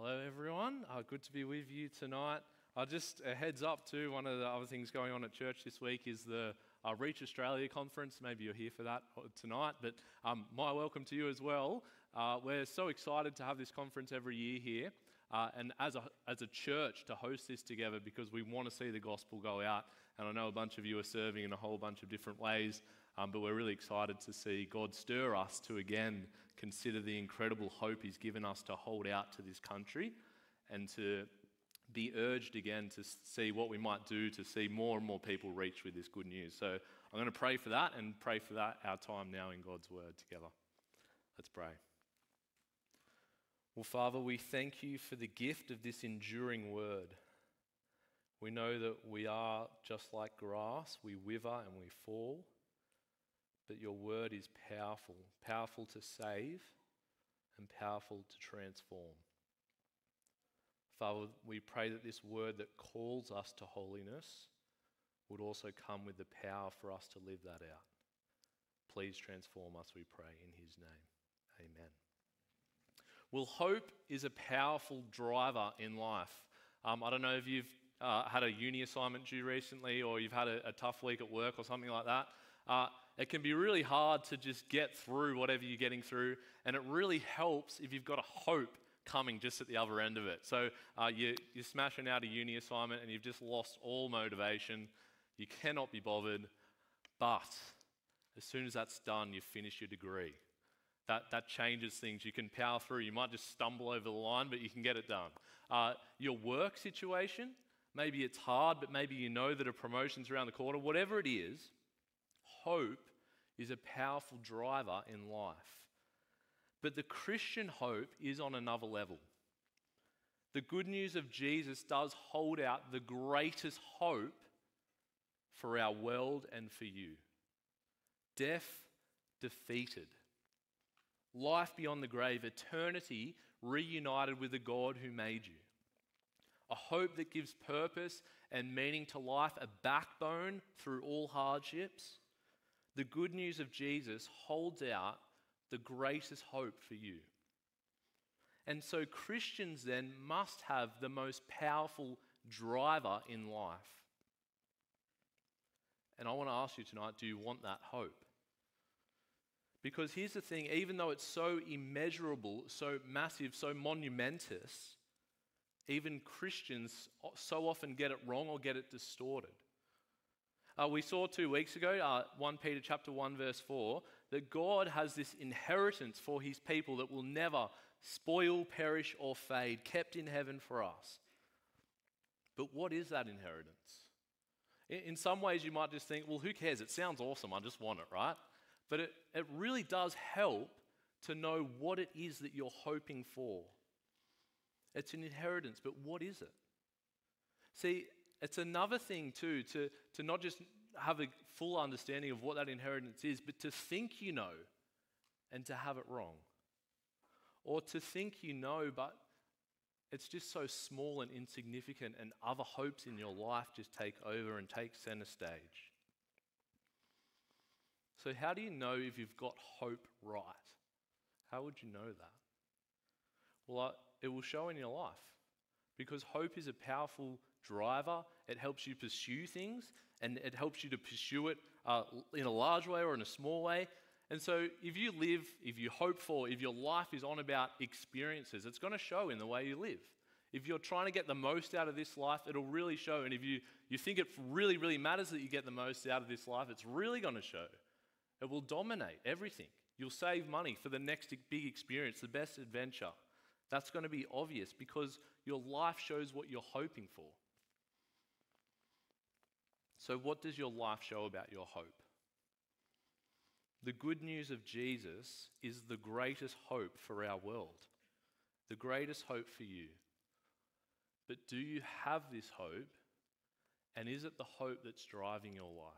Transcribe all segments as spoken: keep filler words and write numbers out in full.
Hello everyone, uh, good to be with you tonight. Uh, just a heads up too, one of the other things going on at church this week is the uh, Reach Australia conference. Maybe you're here for that tonight, but um, my welcome to you as well. Uh, we're so excited to have this conference every year here uh, and as a, as a church to host this together because we want to see the gospel go out, and I know a bunch of you are serving in a whole bunch of different ways, um, but we're really excited to see God stir us to again consider the incredible hope He's given us to hold out to this country and to be urged again to see what we might do to see more and more people reach with this good news. So I'm going to pray for that and pray for that our time now in God's word together. Let's pray. Well, Father, we thank you for the gift of this enduring word. We know that we are just like grass, we wither and we fall, but your word is powerful, powerful to save and powerful to transform. Father, we pray that this word that calls us to holiness would also come with the power for us to live that out. Please transform us, we pray, in His name. Amen. Well, hope is a powerful driver in life. Um, I don't know if you've uh, had a uni assignment due recently or you've had a, a tough week at work or something like that. Uh, it can be really hard to just get through whatever you're getting through, and it really helps if you've got a hope coming just at the other end of it. So uh, you, you're smashing out a uni assignment and you've just lost all motivation. You cannot be bothered, but as soon as that's done, you've finished your degree. That, that changes things. You can power through. You might just stumble over the line, but you can get it done. Uh, your work situation, maybe it's hard, but maybe you know that a promotion's around the corner. Whatever it is, hope is a powerful driver in life. But the Christian hope is on another level. The good news of Jesus does hold out the greatest hope for our world and for you. Death defeated. Life beyond the grave, eternity reunited with the God who made you. A hope that gives purpose and meaning to life, a backbone through all hardships. The good news of Jesus holds out the greatest hope for you. And so Christians then must have the most powerful driver in life. And I want to ask you tonight, do you want that hope? Because here's the thing, even though it's so immeasurable, so massive, so monumentous, even Christians so often get it wrong or get it distorted. Uh, we saw two weeks ago, uh, First Peter chapter one, verse four, that God has this inheritance for His people that will never spoil, perish, or fade, kept in heaven for us. But what is that inheritance? In, in some ways, you might just think, well, who cares? It sounds awesome. I just want it, right? But it, it really does help to know what it is that you're hoping for. It's an inheritance, but what is it? See, it's another thing too, to, to not just have a full understanding of what that inheritance is, but to think you know and to have it wrong. Or to think you know, but it's just so small and insignificant and other hopes in your life just take over and take center stage. So how do you know if you've got hope right? How would you know that? Well, uh, it will show in your life, because hope is a powerful driver. It helps you pursue things, and it helps you to pursue it uh, in a large way or in a small way. And so if you live, if you hope for, if your life is on about experiences, it's going to show in the way you live. If you're trying to get the most out of this life, it'll really show. And if you, you think it really, really matters that you get the most out of this life, it's really going to show. It will dominate everything. You'll save money for the next big experience, the best adventure. That's going to be obvious because your life shows what you're hoping for. So what does your life show about your hope? The good news of Jesus is the greatest hope for our world, the greatest hope for you. But do you have this hope, and is it the hope that's driving your life?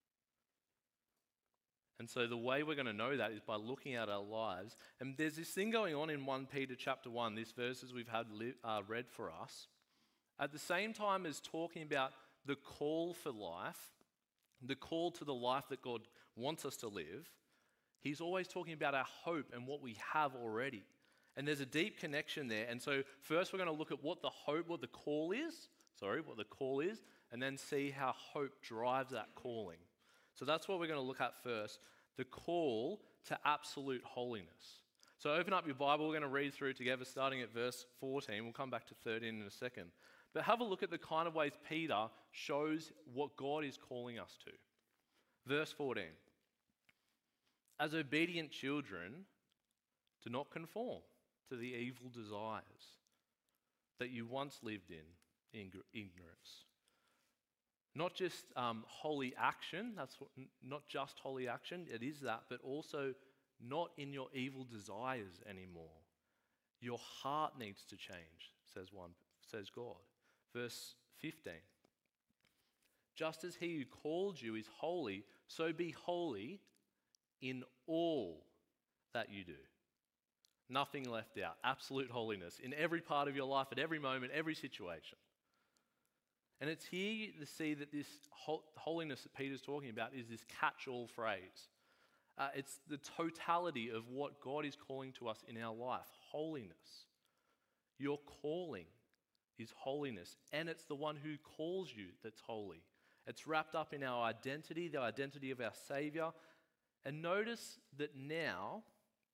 And so the way we're going to know that is by looking at our lives. And there's this thing going on in First Peter chapter one, these verses we've had li- uh, read for us. At the same time as talking about the call for life, the call to the life that God wants us to live, He's always talking about our hope and what we have already. And there's a deep connection there. And so first we're going to look at what the hope, what the call is, sorry, what the call is, and then see how hope drives that calling. So that's what we're going to look at first, the call to absolute holiness. So open up your Bible, we're going to read through together starting at verse fourteen. We'll come back to thirteen in a second. But have a look at the kind of ways Peter shows what God is calling us to. Verse fourteen. As obedient children, do not conform to the evil desires that you once lived in, in ignorance. Not just um, holy action, that's what, not just holy action, it is that, but also not in your evil desires anymore. Your heart needs to change, says one, says God. Verse fifteen. Just as he who called you is holy, so be holy in all that you do. Nothing left out. Absolute holiness in every part of your life, at every moment, every situation. And it's here to see that this holiness that Peter's talking about is this catch-all phrase. Uh, it's the totality of what God is calling to us in our life, holiness. Your calling is holiness, and it's the one who calls you that's holy. It's wrapped up in our identity, the identity of our Savior. And notice that now,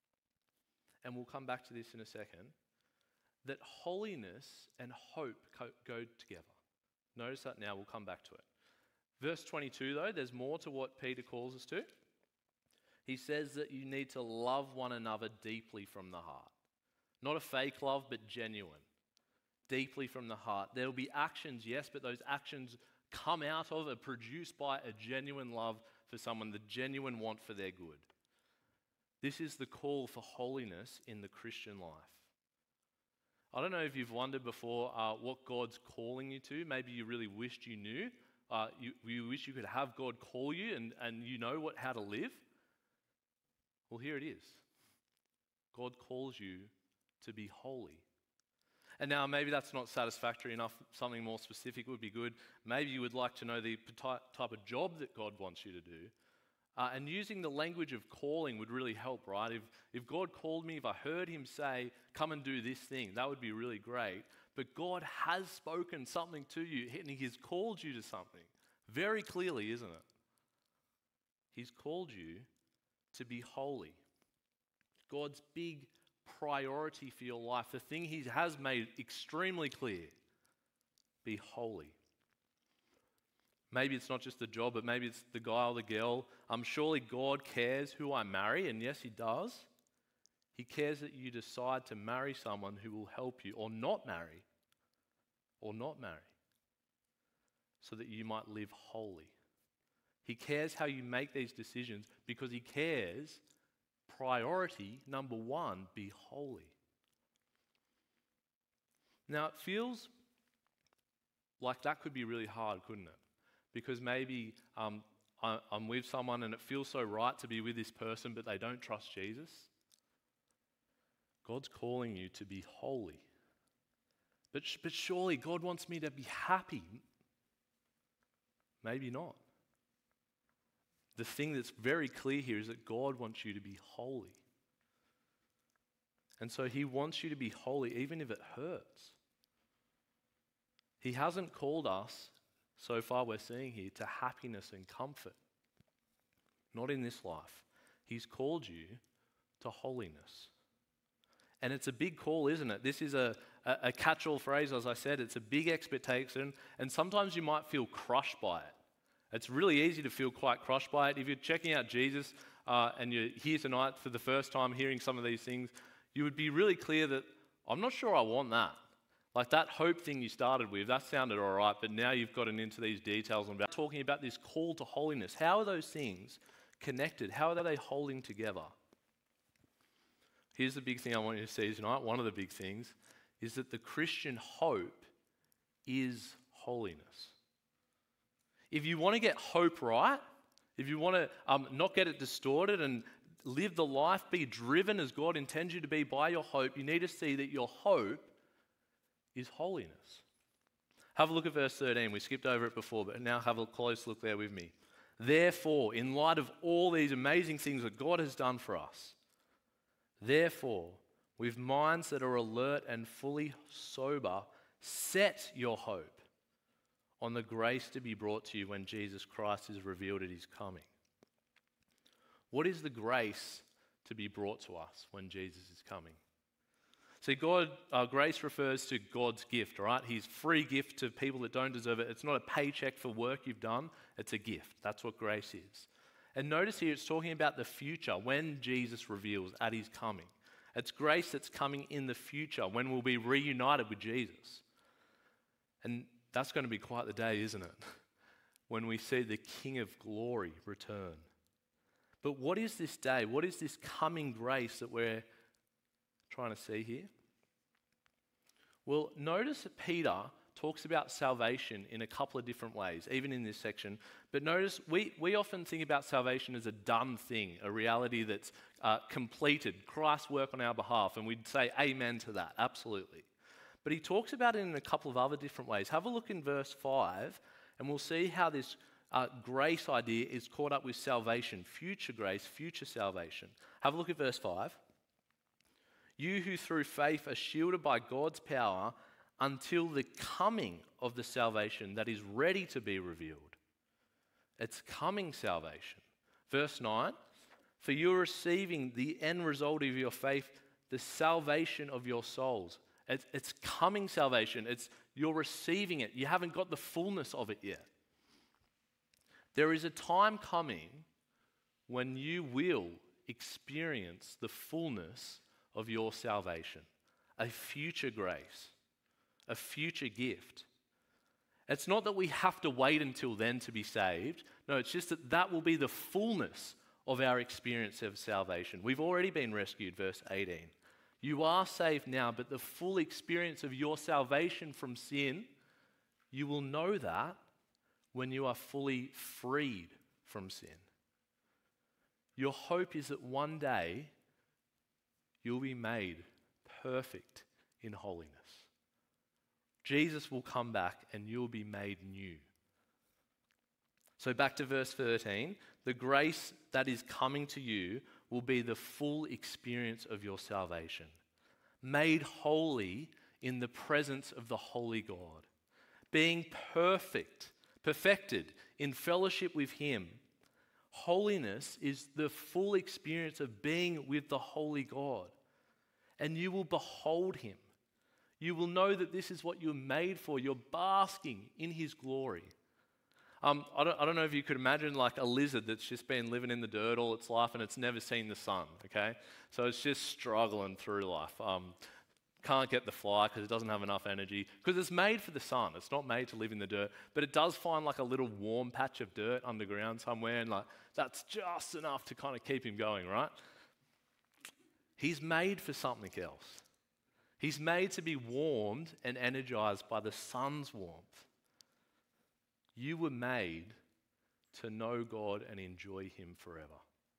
and we'll come back to this in a second, that holiness and hope go together. Notice that now, we'll come back to it. Verse twenty-two though, there's more to what Peter calls us to. He says that you need to love one another deeply from the heart. Not a fake love, but genuine. Deeply from the heart. There will be actions, yes, but those actions come out of, are produced by a genuine love for someone, the genuine want for their good. This is the call for holiness in the Christian life. I don't know if you've wondered before uh, what God's calling you to. Maybe you really wished you knew. Uh, you, you wish you could have God call you and, and you know what how to live. Well, here it is. God calls you to be holy. And now maybe that's not satisfactory enough. Something more specific would be good. Maybe you would like to know the type of job that God wants you to do. Uh, and using the language of calling would really help, right? If, if God called me, if I heard him say, come and do this thing, that would be really great. But God has spoken something to you, and he has called you to something. Very clearly, isn't it? He's called you to be holy. God's big priority for your life, the thing he has made extremely clear, be holy. Maybe it's not just the job, but maybe it's the guy or the girl. Um, surely God cares who I marry, and yes, he does. He cares that you decide to marry someone who will help you, or not marry, or not marry, so that you might live holy. He cares how you make these decisions because he cares, priority number one, be holy. Now, it feels like that could be really hard, couldn't it? Because maybe um, I, I'm with someone and it feels so right to be with this person, but they don't trust Jesus. God's calling you to be holy. But, but surely God wants me to be happy. Maybe not. The thing that's very clear here is that God wants you to be holy. And so he wants you to be holy even if it hurts. He hasn't called us, so far we're seeing here, to happiness and comfort. Not in this life. He's called you to holiness. And it's a big call, isn't it? This is a, a, a catch-all phrase, as I said. It's a big expectation, and sometimes you might feel crushed by it. It's really easy to feel quite crushed by it. If you're checking out Jesus uh, and you're here tonight for the first time hearing some of these things, you would be really clear that I'm not sure I want that. Like that hope thing you started with, that sounded all right, but now you've gotten into these details about talking about this call to holiness. How are those things connected? How are they holding together? Here's the big thing I want you to see tonight. One of the big things is that the Christian hope is holiness. If you want to get hope right, if you want to um, not get it distorted and live the life, be driven as God intends you to be by your hope, you need to see that your hope is holiness. Have a look at verse thirteen. We skipped over it before, but now have a close look there with me. Therefore, in light of all these amazing things that God has done for us, therefore, with minds that are alert and fully sober, set your hope on the grace to be brought to you when Jesus Christ is revealed at his coming. What is the grace to be brought to us when Jesus is coming? See, God, uh, grace refers to God's gift, all right? His free gift to people that don't deserve it. It's not a paycheck for work you've done. It's a gift. That's what grace is. And notice here it's talking about the future, when Jesus reveals at his coming. It's grace that's coming in the future when we'll be reunited with Jesus. And that's going to be quite the day, isn't it? When we see the King of Glory return. But what is this day? What is this coming grace that we're trying to see here? Well, notice that Peter talks about salvation in a couple of different ways, even in this section. But notice we, we often think about salvation as a done thing, a reality that's uh, completed, Christ's work on our behalf, and we'd say amen to that, absolutely. But he talks about it in a couple of other different ways. Have a look in verse five, and we'll see how this uh, grace idea is caught up with salvation, future grace, future salvation. Have a look at verse five. You who through faith are shielded by God's power until the coming of the salvation that is ready to be revealed. It's coming salvation. Verse nine, for you are receiving the end result of your faith, the salvation of your souls. It's, it's coming salvation. It's you're receiving it. You haven't got the fullness of it yet. There is a time coming when you will experience the fullness of your salvation, a future grace, a future gift. It's not that we have to wait until then to be saved. No, it's just that that will be the fullness of our experience of salvation. We've already been rescued, verse eighteen. You are saved now, but the full experience of your salvation from sin, you will know that when you are fully freed from sin. Your hope is that one day you'll be made perfect in holiness. Jesus will come back and you'll be made new. So back to verse thirteen, the grace that is coming to you will be the full experience of your salvation, made holy in the presence of the holy God, being perfect, perfected in fellowship with him. Holiness is the full experience of being with the holy God, and you will behold him. You will know that this is what you're made for. You're basking in his glory. Um, I, don't, I don't know if you could imagine like a lizard that's just been living in the dirt all its life and it's never seen the sun, okay? So it's just struggling through life. Um, can't get the fly because it doesn't have enough energy because it's made for the sun. It's not made to live in the dirt, but it does find like a little warm patch of dirt underground somewhere, and like that's just enough to kind of keep him going, right? He's made for something else. He's made to be warmed and energized by the sun's warmth. You were made to know God and enjoy him forever.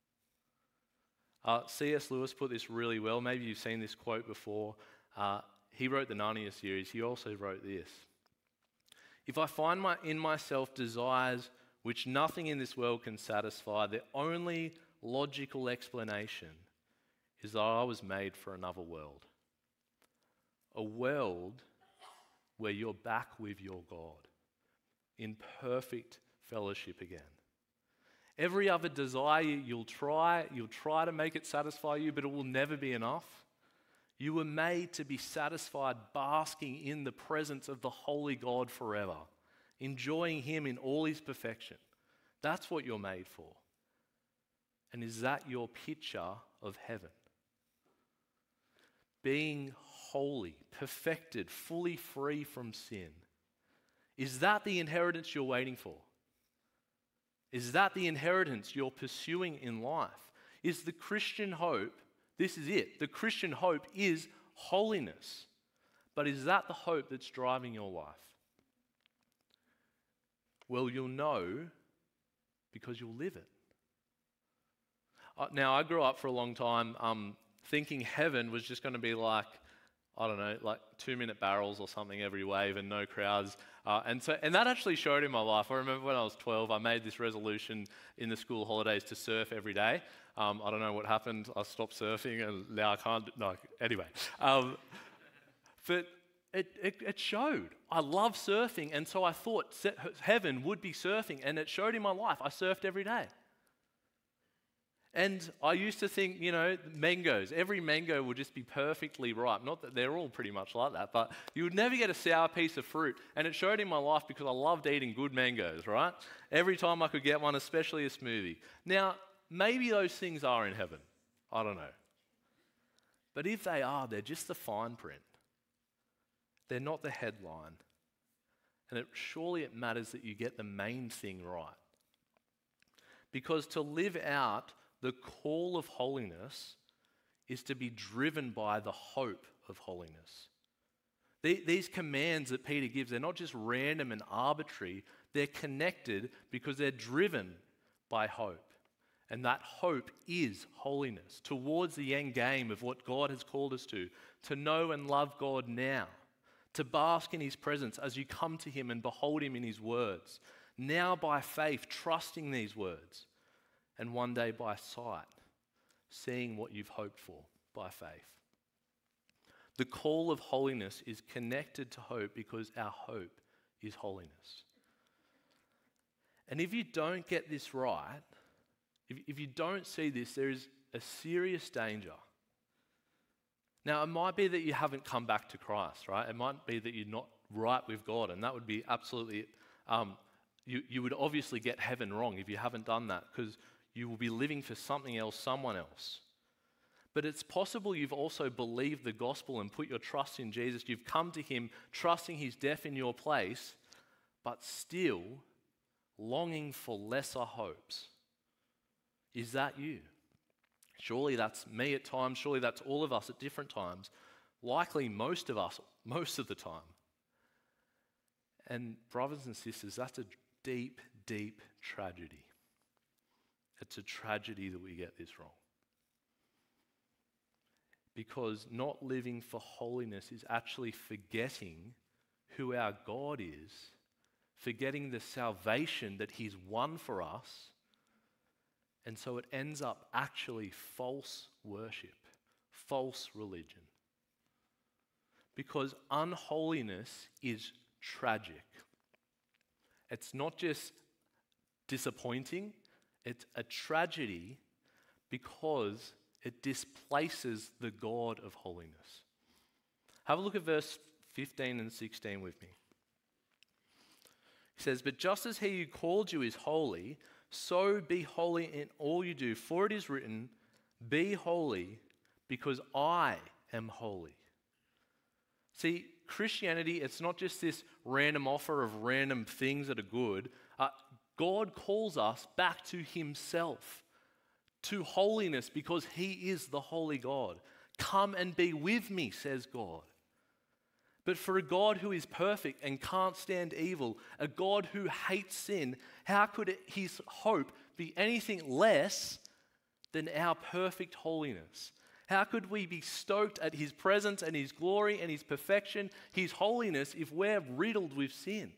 Uh, C S Lewis put this really well. Maybe you've seen this quote before. Uh, he wrote the Narnia series. He also wrote this. If I find my, in myself desires which nothing in this world can satisfy, the only logical explanation is that I was made for another world. A world where you're back with your God in perfect fellowship again. Every other desire you'll try, you'll try to make it satisfy you, but it will never be enough. You were made to be satisfied basking in the presence of the holy God forever, enjoying him in all his perfection. That's what you're made for. And is that your picture of heaven? Being holy, perfected, fully free from sin. Is that the inheritance you're waiting for? Is that the inheritance you're pursuing in life? Is the Christian hope, this is it, the Christian hope is holiness. But is that the hope that's driving your life? Well, you'll know because you'll live it. Uh, now, I grew up for a long time um, thinking heaven was just going to be like, I don't know, like two-minute barrels or something every wave and no crowds. Uh, and so, and that actually showed in my life. I remember when I was twelve, I made this resolution in the school holidays to surf every day. Um, I don't know what happened. I stopped surfing and now I can't. No, anyway. Um, but it, it, it showed. I love surfing, and so I thought heaven would be surfing, and it showed in my life. I surfed every day. And I used to think, you know, mangoes, every mango would just be perfectly ripe. Not that they're all pretty much like that, but you would never get a sour piece of fruit. And it showed in my life because I loved eating good mangoes, right? Every time I could get one, especially a smoothie. Now, maybe those things are in heaven. I don't know. But if they are, they're just the fine print. They're not the headline. And it, surely it matters that you get the main thing right. Because to live out the call of holiness is to be driven by the hope of holiness. These commands that Peter gives, they're not just random and arbitrary, they're connected because they're driven by hope. And that hope is holiness towards the end game of what God has called us to, to know and love God now, to bask in his presence as you come to him and behold him in his words, now by faith, trusting these words, and one day by sight, seeing what you've hoped for by faith. The call of holiness is connected to hope because our hope is holiness. And if you don't get this right, if, if you don't see this, there is a serious danger. Now, it might be that you haven't come back to Christ, right? It might be that you're not right with God, and that would be absolutely, um, you, you would obviously get heaven wrong if you haven't done that, because you will be living for something else, someone else. But it's possible you've also believed the gospel and put your trust in Jesus. You've come to him trusting his death in your place, but still longing for lesser hopes. Is that you? Surely that's me at times. Surely that's all of us at different times. Likely most of us, most of the time. And brothers and sisters, that's a deep, deep tragedy. It's a tragedy that we get this wrong. Because not living for holiness is actually forgetting who our God is, forgetting the salvation that he's won for us, and so it ends up actually false worship, false religion. Because unholiness is tragic. It's not just disappointing, it's a tragedy because it displaces the God of holiness. Have a look at verse fifteen and sixteen with me. He says, "But just as he who called you is holy, so be holy in all you do. For it is written, be holy because I am holy." See, Christianity, it's not just this random offer of random things that are good. Uh, God calls us back to himself, to holiness, because he is the holy God. Come and be with me, says God. But for a God who is perfect and can't stand evil, a God who hates sin, how could his hope be anything less than our perfect holiness? How could we be stoked at his presence and his glory and his perfection, his holiness, if we're riddled with sin?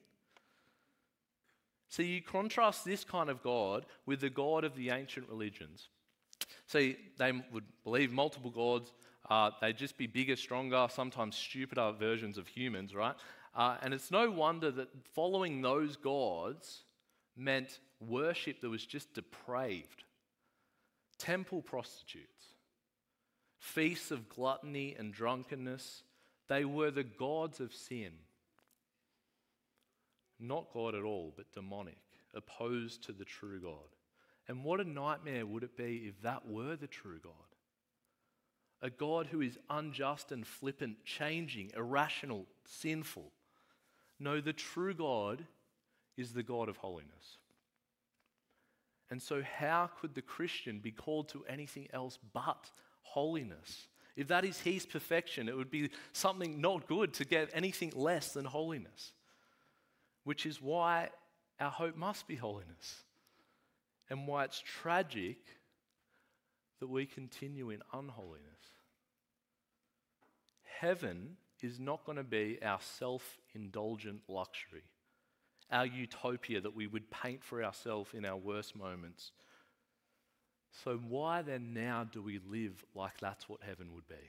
So you contrast this kind of God with the God of the ancient religions. See, they would believe multiple gods. Uh, they'd just be bigger, stronger, sometimes stupider versions of humans, right? Uh, and it's no wonder that following those gods meant worship that was just depraved. Temple prostitutes, feasts of gluttony and drunkenness, they were the gods of sin. Not God at all, but demonic, opposed to the true God. And what a nightmare would it be if that were the true God? A God who is unjust and flippant, changing, irrational, sinful. No, the true God is the God of holiness. And so how could the Christian be called to anything else but holiness? If that is his perfection, it would be something not good to get anything less than holiness. Which is why our hope must be holiness. And why it's tragic that we continue in unholiness. heaven is not going to be our self-indulgent luxury, our utopia that we would paint for ourselves in our worst moments. So why then now do we live like that's what heaven would be?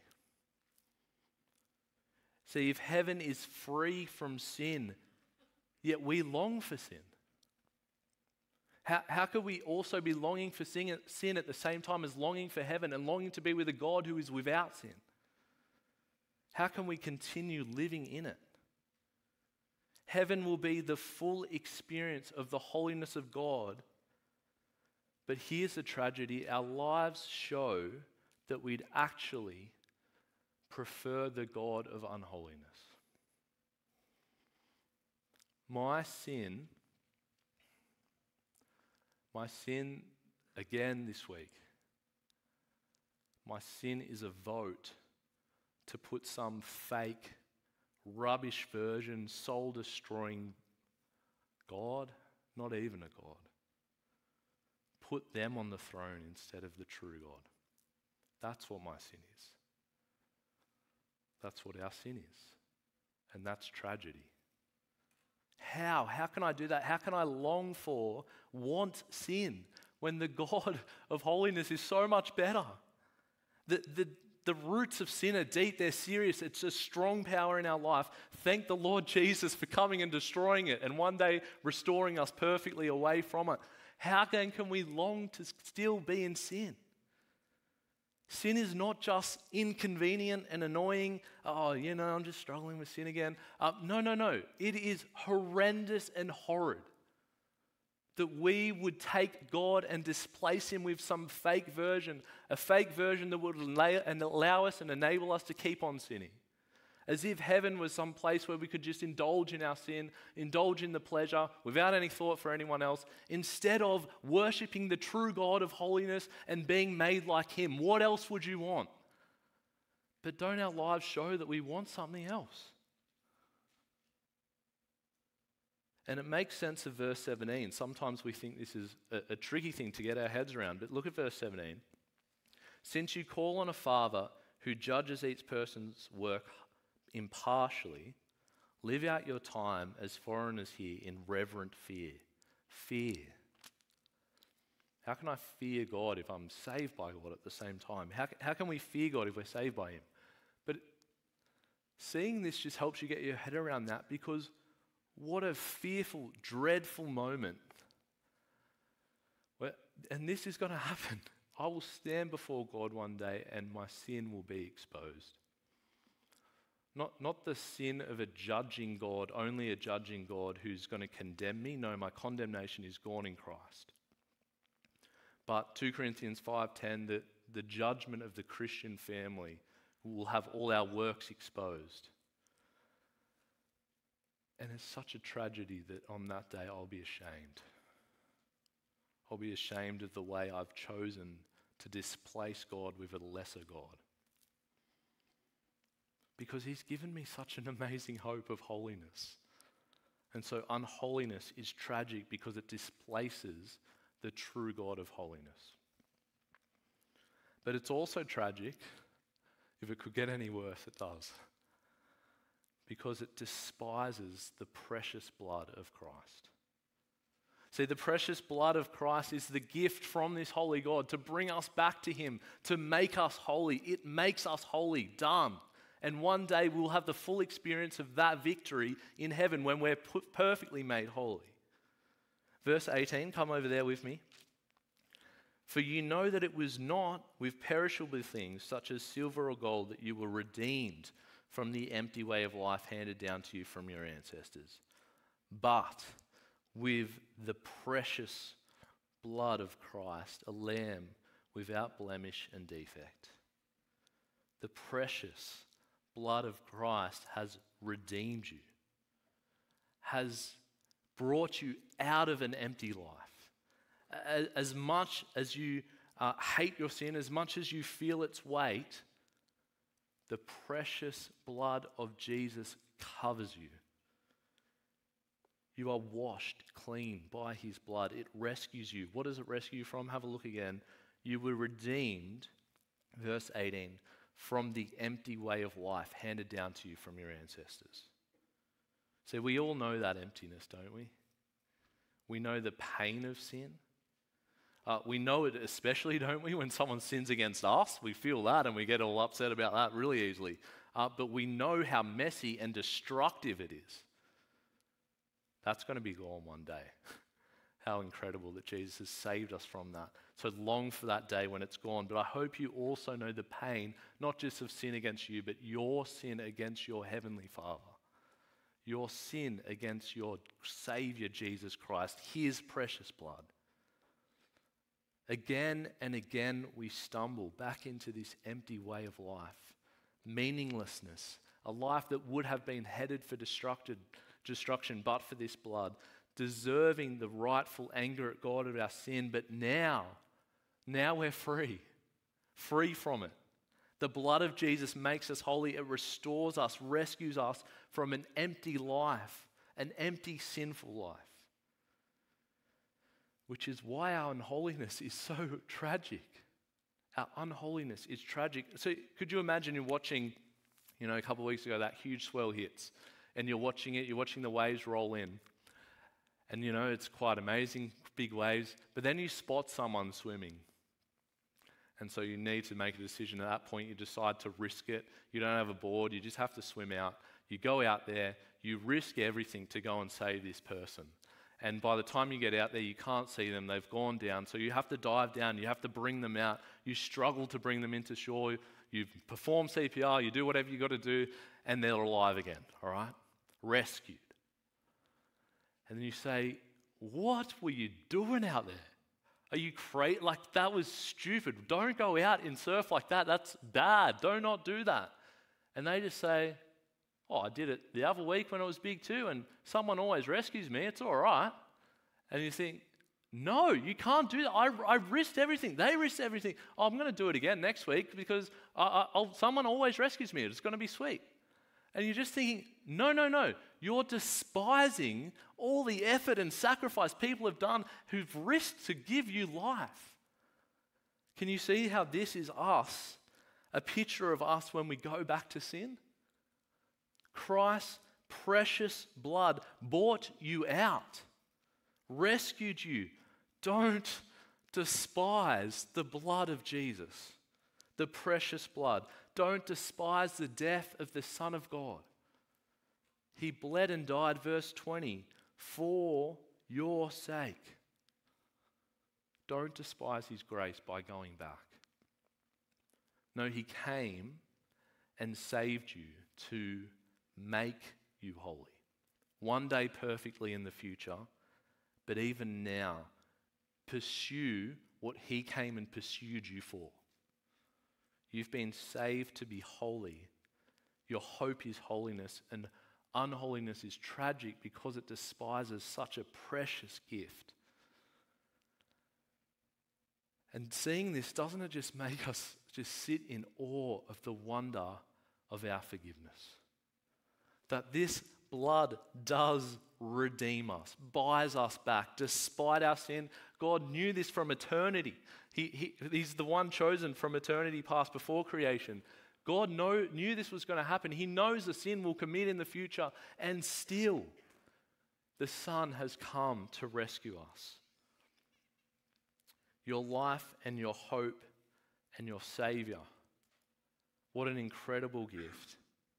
See, if heaven is free from sin, yet we long for sin, how, how could we also be longing for sin, sin at the same time as longing for heaven and longing to be with a God who is without sin? How can we continue living in it? Heaven will be the full experience of the holiness of God. But here's the tragedy. Our lives show that we'd actually prefer the God of unholiness. My sin, my sin again this week, my sin is a vote to put some fake, rubbish version, soul-destroying God, not even a God. Put them on the throne instead of the true God. That's what my sin is. That's what our sin is. And that's tragedy. How? How can I do that? How can I long for, want sin when the God of holiness is so much better? The, the, the roots of sin are deep, they're serious, it's a strong power in our life. Thank the Lord Jesus for coming and destroying it and one day restoring us perfectly away from it. How then can we long to still be in sin? Sin is not just inconvenient and annoying. Oh, you know, I'm just struggling with sin again. Uh, no, no, no. It is horrendous and horrid that we would take God and displace him with some fake version, a fake version that would allow us and enable us to keep on sinning. As if heaven was some place where we could just indulge in our sin, indulge in the pleasure without any thought for anyone else, instead of worshipping the true God of holiness and being made like him. What else would you want? But don't our lives show that we want something else? And it makes sense of verse seventeen. Sometimes we think this is a, a tricky thing to get our heads around, but look at verse seventeen. Since you call on a Father who judges each person's work impartially, live out your time as foreigners here in reverent fear. Fear. How can I fear God if I'm saved by God at the same time? How, how can we fear God if we're saved by him? But seeing this just helps you get your head around that, because what a fearful, dreadful moment. Well, and this is going to happen. I will stand before God one day and my sin will be exposed. Not, not the sin of a judging God, only a judging God who's going to condemn me. No, my condemnation is gone in Christ. But two Corinthians five ten, the, the judgment of the Christian family will have all our works exposed. And it's such a tragedy that on that day I'll be ashamed. I'll be ashamed of the way I've chosen to displace God with a lesser God. Because he's given me such an amazing hope of holiness. And so unholiness is tragic because it displaces the true God of holiness. But it's also tragic, if it could get any worse, it does, because it despises the precious blood of Christ. See, the precious blood of Christ is the gift from this holy God to bring us back to him, to make us holy. It makes us holy, done. And one day we'll have the full experience of that victory in heaven when we're perfectly made holy. Verse eighteen, come over there with me. For you know that it was not with perishable things such as silver or gold that you were redeemed from the empty way of life handed down to you from your ancestors, but with the precious blood of Christ, a lamb without blemish and defect. The precious blood of Christ has redeemed you, has brought you out of an empty life. As, as much as you uh, hate your sin, as much as you feel its weight, the precious blood of Jesus covers you. You are washed clean by his blood. It rescues you. What does it rescue you from? Have a look again. You were redeemed, verse eighteen, from the empty way of life handed down to you from your ancestors. See, we all know that emptiness, don't we? We know the pain of sin. Uh, we know it especially, don't we, when someone sins against us. We feel that and we get all upset about that really easily. Uh, but we know how messy and destructive it is. That's going to be gone one day. How incredible that Jesus has saved us from that. So long for that day when it's gone. But I hope you also know the pain, not just of sin against you, but your sin against your heavenly Father. Your sin against your Savior, Jesus Christ, his precious blood. Again and again we stumble back into this empty way of life. Meaninglessness. A life that would have been headed for destructed, destruction but for this blood. Deserving the rightful anger at God of our sin. But now, now we're free. Free from it. The blood of Jesus makes us holy. It restores us, rescues us from an empty life, an empty sinful life. Which is why our unholiness is so tragic. Our unholiness is tragic. So could you imagine you're watching, you know, a couple of weeks ago, that huge swell hits, and you're watching it, you're watching the waves roll in. And you know, it's quite amazing, big waves, but then you spot someone swimming. And so you need to make a decision. At that point, you decide to risk it. You don't have a board, you just have to swim out. You go out there, you risk everything to go and save this person. And by the time you get out there, you can't see them, they've gone down. So you have to dive down, you have to bring them out. You struggle to bring them into shore. You perform C P R, you do whatever you got to do, and they're alive again, all right? Rescued. And then you say, what were you doing out there? Are you crazy? Like, that was stupid. Don't go out and surf like that. That's bad. Do not do that. And they just say, oh, I did it the other week when it was big too, and someone always rescues me. It's all right. And you think, no, you can't do that. I, I risked everything. They risked everything. Oh, I'm going to do it again next week because I, I, I'll, someone always rescues me. It's going to be sweet. And you're just thinking, no, no, no. You're despising all the effort and sacrifice people have done who've risked to give you life. Can you see how this is us, a picture of us when we go back to sin? Christ's precious blood bought you out, rescued you. Don't despise the blood of Jesus, the precious blood. Don't despise the death of the Son of God. He bled and died, verse twenty, for your sake. Don't despise his grace by going back. No, he came and saved you to make you holy. One day perfectly in the future, but even now, pursue what he came and pursued you for. You've been saved to be holy. Your hope is holiness, and unholiness is tragic because it despises such a precious gift. And seeing this, doesn't it just make us just sit in awe of the wonder of our forgiveness? That this blood does redeem us, buys us back. Despite our sin, God knew this from eternity. He, he, he's the one chosen from eternity past before creation. God know, knew this was going to happen. He knows the sin we'll commit in the future, and still the Son has come to rescue us. Your life and your hope and your Savior. What an incredible gift.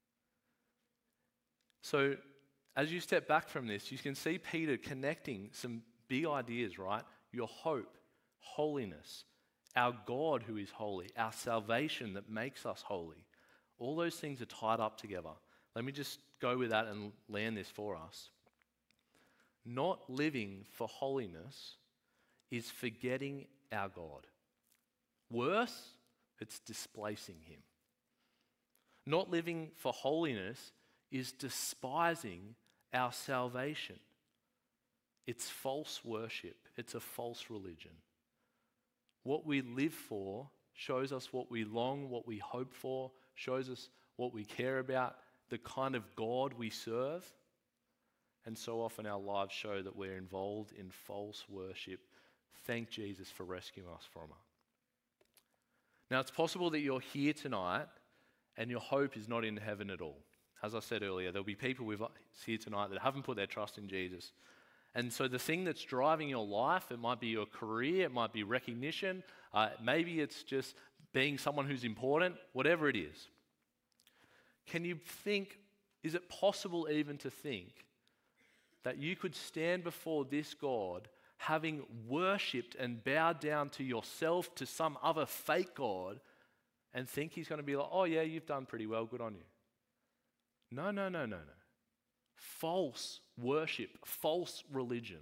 So as you step back from this, you can see Peter connecting some big ideas, right? Your hope, holiness, our God who is holy, our salvation that makes us holy. All those things are tied up together. Let me just go with that and land this for us. Not living for holiness is forgetting our God. Worse, it's displacing him. Not living for holiness is despising our salvation. It's false worship. It's a false religion. What we live for shows us what we long, what we hope for, shows us what we care about, the kind of God we serve. And so often our lives show that we're involved in false worship. Thank Jesus for rescuing us from it. Now, it's possible that you're here tonight and your hope is not in heaven at all. As I said earlier, there'll be people with us here tonight that haven't put their trust in Jesus. And so the thing that's driving your life, it might be your career, it might be recognition, uh, maybe it's just being someone who's important, whatever it is. Can you think, is it possible even to think that you could stand before this God having worshipped and bowed down to yourself, to some other fake God, and think he's going to be like, oh yeah, you've done pretty well, good on you? No, no, no, no, no. False worship, false religion.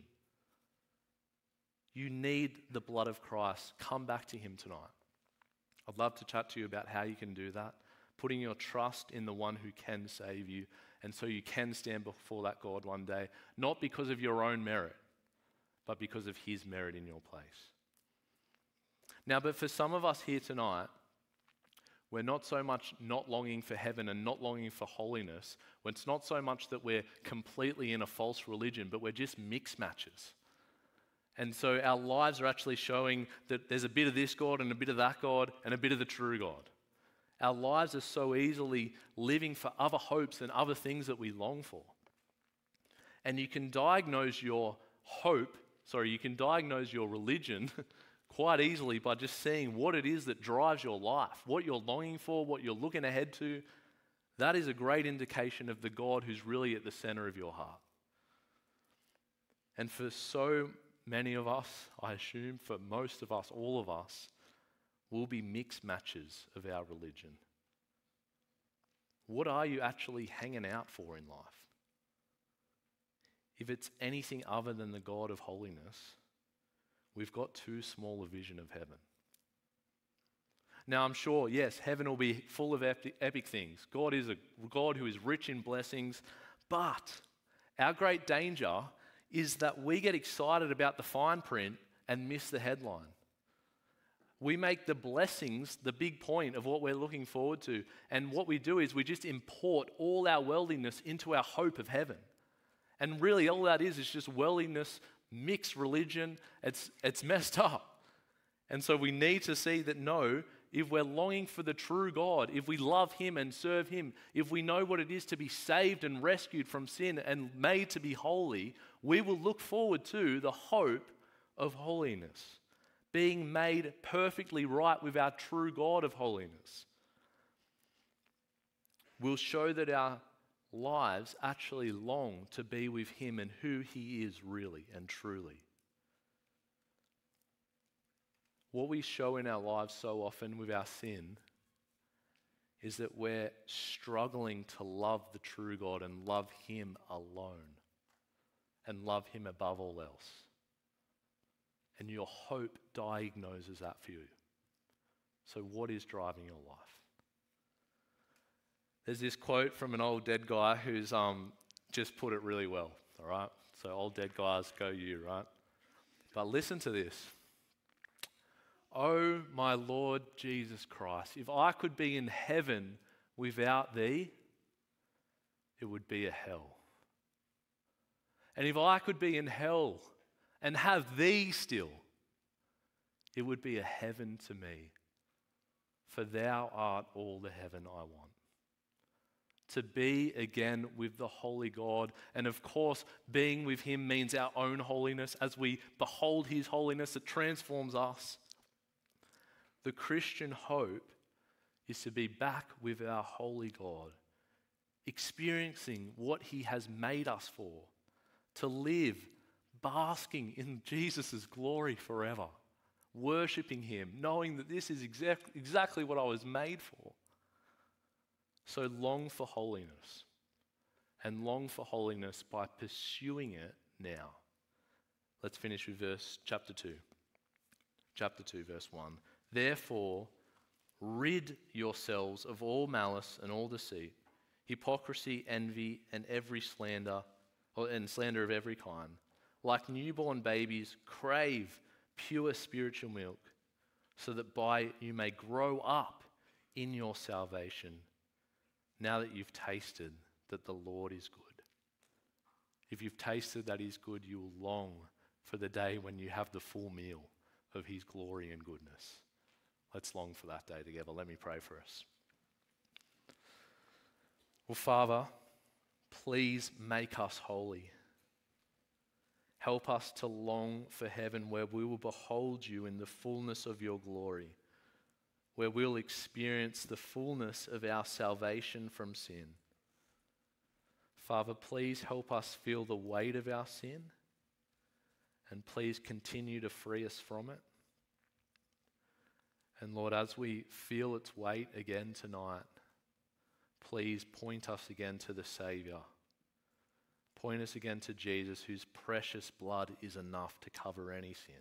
You need the blood of Christ. Come back to him tonight. I'd love to chat to you about how you can do that, putting your trust in the one who can save you, and so you can stand before that God one day, not because of your own merit, but because of his merit in your place. Now, but for some of us here tonight, we're not so much not longing for heaven and not longing for holiness. It's not so much that we're completely in a false religion, but we're just mixed matches. And so our lives are actually showing that there's a bit of this God and a bit of that God and a bit of the true God. Our lives are so easily living for other hopes and other things that we long for. And you can diagnose your hope, sorry, you can diagnose your religion quite easily by just seeing what it is that drives your life, what you're longing for, what you're looking ahead to. That is a great indication of the God who's really at the center of your heart. And for so many of us, I assume, for most of us, all of us, will be mixed matches of our religion. What are you actually hanging out for in life? If it's anything other than the God of holiness, we've got too small a vision of heaven. Now, I'm sure, yes, heaven will be full of epic, epic things. God is a God who is rich in blessings, but our great danger is that we get excited about the fine print and miss the headline. We make the blessings the big point of what we're looking forward to, and what we do is we just import all our worldliness into our hope of heaven. And really all that is is just worldliness, mixed religion. It's, it's messed up. And so we need to see that no, if we're longing for the true God, if we love him and serve him, if we know what it is to be saved and rescued from sin and made to be holy, we will look forward to the hope of holiness, being made perfectly right with our true God of holiness. We'll show that our lives actually long to be with him and who he is really and truly. What we show in our lives so often with our sin is that we're struggling to love the true God and love him alone and love him above all else. And your hope diagnoses that for you. So what is driving your life? There's this quote from an old dead guy who's um, just put it really well, all right? So old dead guys, go you, right? But listen to this. Oh, my Lord Jesus Christ, if I could be in heaven without thee, it would be a hell. And if I could be in hell and have thee still, it would be a heaven to me. For thou art all the heaven I want. To be again with the holy God. And of course, being with him means our own holiness. As we behold his holiness, it transforms us. The Christian hope is to be back with our holy God, experiencing what he has made us for, to live basking in Jesus' glory forever, worshipping him, knowing that this is exact, exactly what I was made for. So long for holiness, and long for holiness by pursuing it now. Let's finish with verse chapter two. Chapter two, verse one. Therefore, rid yourselves of all malice and all deceit, hypocrisy, envy, and every slander, or, and slander of every kind. Like newborn babies, crave pure spiritual milk, so that by you may grow up in your salvation, now that you've tasted that the Lord is good. If you've tasted that he's good, you will long for the day when you have the full meal of his glory and goodness. Let's long for that day together. Let me pray for us. Well, Father, please make us holy. Help us to long for heaven where we will behold you in the fullness of your glory, where we'll experience the fullness of our salvation from sin. Father, please help us feel the weight of our sin, and please continue to free us from it. And Lord, as we feel its weight again tonight, please point us again to the Saviour. Point us again to Jesus, whose precious blood is enough to cover any sin.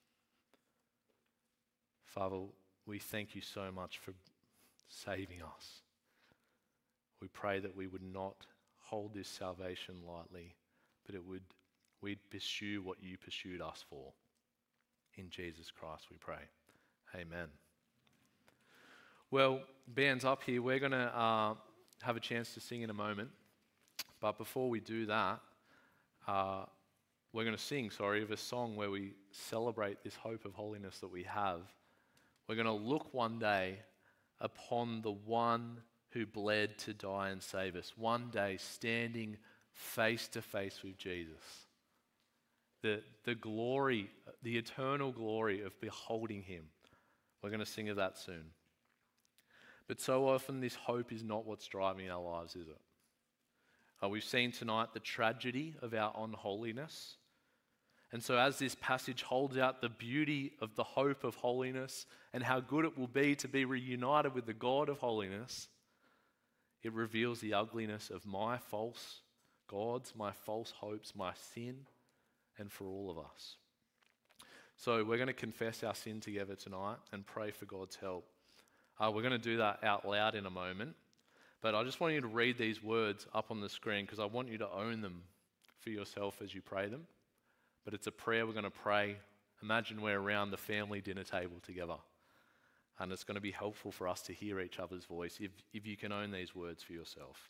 Father, we thank you so much for saving us. We pray that we would not hold this salvation lightly, but it would we'd pursue what you pursued us for. In Jesus Christ we pray. Amen. Well, band's up here. We're going to uh, have a chance to sing in a moment. But before we do that, uh, we're going to sing, sorry, of a song where we celebrate this hope of holiness that we have. We're going to look one day upon the one who bled to die and save us. One day standing face to face with Jesus. The, the glory, the eternal glory of beholding him. We're going to sing of that soon. But so often this hope is not what's driving our lives, is it? Uh, we've seen tonight the tragedy of our unholiness. And so as this passage holds out the beauty of the hope of holiness and how good it will be to be reunited with the God of holiness, it reveals the ugliness of my false gods, my false hopes, my sin, and for all of us. So we're going to confess our sin together tonight and pray for God's help. Uh, we're going to do that out loud in a moment. But I just want you to read these words up on the screen because I want you to own them for yourself as you pray them. But it's a prayer we're going to pray. Imagine we're around the family dinner table together. And it's going to be helpful for us to hear each other's voice if, if you can own these words for yourself.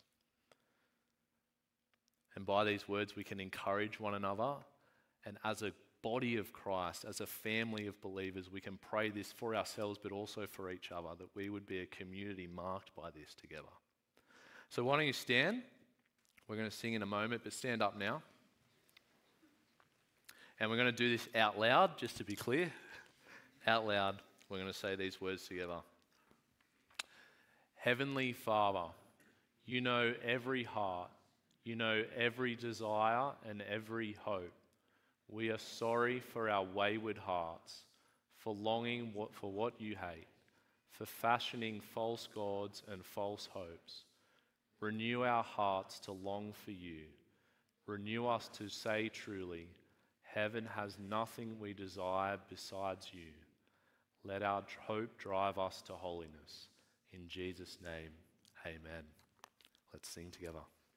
And by these words we can encourage one another. And as a body of Christ, as a family of believers, we can pray this for ourselves but also for each other, that we would be a community marked by this together. So why don't you stand? We're going to sing in a moment, but stand up now. And we're going to do this out loud, just to be clear. Out loud, we're going to say these words together. Heavenly Father, you know every heart, you know every desire and every hope. We are sorry for our wayward hearts, for longing for what you hate, for fashioning false gods and false hopes. Renew our hearts to long for you. Renew us to say truly, heaven has nothing we desire besides you. Let our hope drive us to holiness. In Jesus' name, amen. Let's sing together.